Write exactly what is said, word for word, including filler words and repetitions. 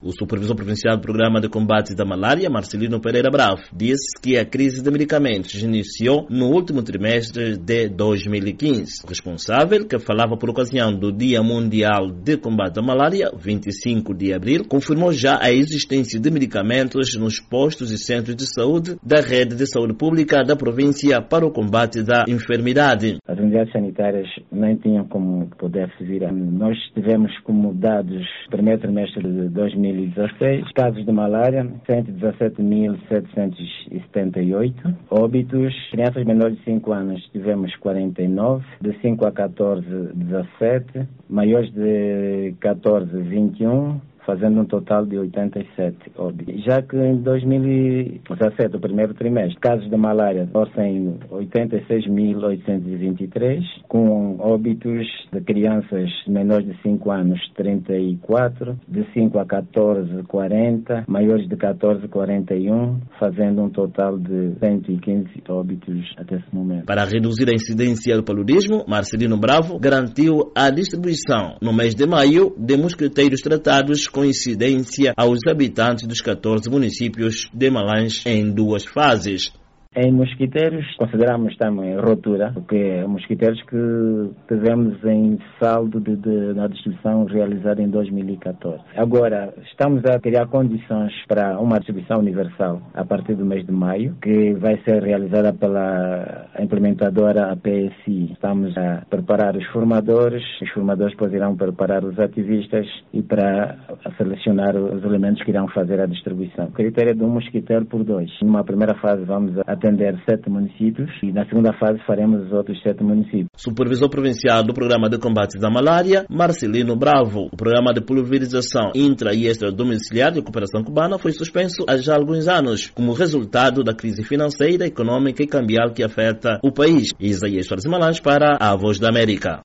O supervisor provincial do Programa de Combate da Malária, Marcelino Pereira Bravo, disse que a crise de medicamentos iniciou no último trimestre de dois mil e quinze. O responsável, que falava por ocasião do Dia Mundial de Combate à Malária, vinte e cinco de abril, confirmou já a existência de medicamentos nos postos e centros de saúde da rede de saúde pública da província para o combate da enfermidade. As unidades sanitárias nem tinham como poder se virar. Nós tivemos como dados no primeiro trimestre de dois mil e dezasseis casos de malária, cento e dezassete mil setecentos e setenta e oito, óbitos, crianças menores de cinco anos tivemos quarenta e nove, de cinco a catorze, dezassete, maiores de catorze, vinte e um, fazendo um total de oitenta e sete óbitos. Já que em dois mil e dezassete, o primeiro trimestre, casos de malária orcem oitenta e seis mil oitocentos e vinte e três, com óbitos de crianças menores de cinco anos, trinta e quatro, de cinco a catorze, quarenta, maiores de catorze, quarenta e um, fazendo um total de cento e quinze óbitos até esse momento. Para reduzir a incidência do paludismo, Marcelino Bravo garantiu a distribuição, no mês de maio, de mosquiteiros tratados com incidência aos habitantes dos catorze municípios de Malães em duas fases. Em mosquiteiros, consideramos também rotura, porque mosquiteiros que tivemos em saldo de, de, na distribuição realizada em dois mil e catorze. Agora, estamos a criar condições para uma distribuição universal a partir do mês de maio, que vai ser realizada pela implementadora A P S I. Estamos a preparar os formadores, os formadores depois irão preparar os ativistas e para selecionar os elementos que irão fazer a distribuição. O critério é de um mosquiteiro por dois. Numa primeira fase vamos a atender sete municípios e na segunda fase faremos os outros sete municípios. Supervisor provincial do Programa de Combate da Malária, Marcelino Bravo. O programa de pulverização intra e extradomiciliar de cooperação cubana foi suspenso há já alguns anos, como resultado da crise financeira, econômica e cambial que afeta o país. Isaías Soares Malães para a Voz da América.